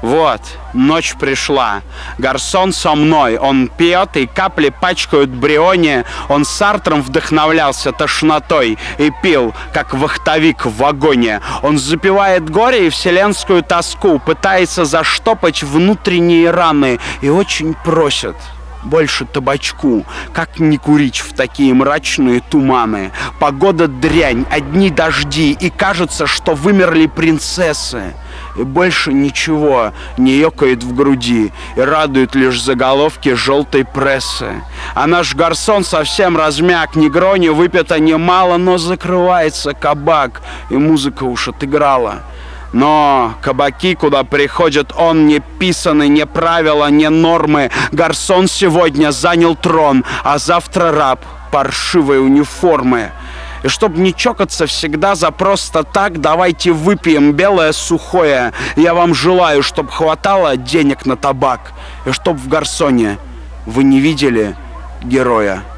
Вот, ночь пришла. Гарсон со мной, он пьет, и капли пачкают Бриони. Он Сартром вдохновлялся тошнотой и пил, как вахтовик в вагоне. Он запивает горе и вселенскую тоску, пытается заштопать внутренние раны и очень просит больше табачку. Как не курить в такие мрачные туманы? Погода дрянь, одни дожди, и кажется, что вымерли принцессы. И больше ничего не ёкает в груди, и радует лишь заголовки желтой прессы. А наш гарсон совсем размяк, негрони выпито немало, но закрывается кабак, и музыка уж отыграла. Но кабаки, куда приходит он, не писаны, не правила, не нормы. Гарсон сегодня занял трон, а завтра раб паршивой униформы. И чтоб не чокаться всегда за просто так, давайте выпьем белое сухое. Я вам желаю, чтоб хватало денег на табак, и чтоб в гарсоне вы не видели героя.